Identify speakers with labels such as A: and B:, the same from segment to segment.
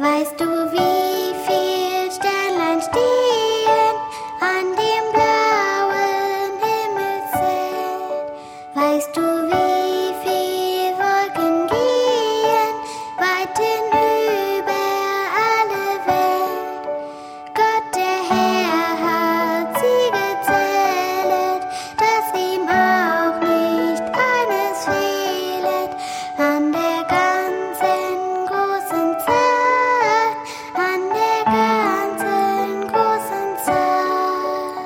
A: Weißt du, wie viel Sternlein stehen an dem blauen Himmelszelt? Weißt du, wie viel Wolken gehen weit hinüber alle Welt? Gott, der Herr, hat sie gezählet, dass ihm auch nicht eines fehlet an der ganzen großen Zahl, an der ganzen großen Zahl.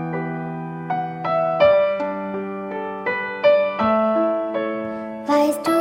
A: Weißt du,